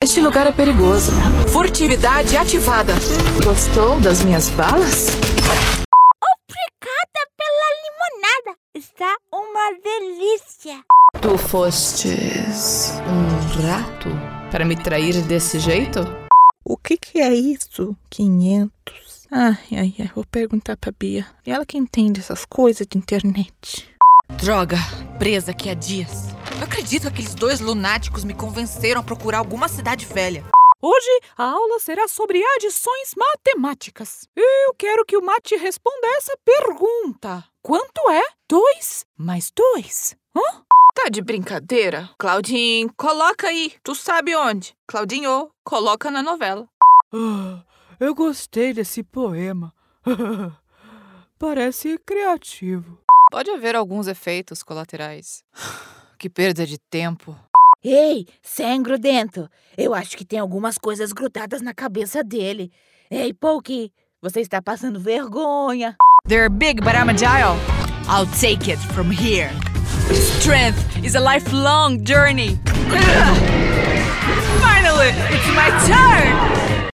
Este lugar é perigoso. Furtividade ativada. Gostou das minhas balas? Obrigada pela limonada. Está uma delícia. Tu fostes um rato para me trair desse jeito? O que é isso? 500. Ai, vou perguntar pra Bia. Ela que entende essas coisas de internet. Droga, presa aqui há dias. Não acredito que aqueles 2 lunáticos me convenceram a procurar alguma cidade velha. Hoje a aula será sobre adições matemáticas. Eu quero que o Mate responda essa pergunta. Quanto é 2 mais 2? Hã? Tá de brincadeira? Claudinho, coloca aí. Tu sabe onde? Claudinho, coloca na novela. Eu gostei desse poema. Parece criativo. Pode haver alguns efeitos colaterais. Que perda de tempo. Ei, sem grudento. Eu acho que tem algumas coisas grudadas na cabeça dele. Ei, Pokey, você está passando vergonha. They're big, but I'm agile. I'll take it from here. Strength is a lifelong journey. Finally, it's my turn!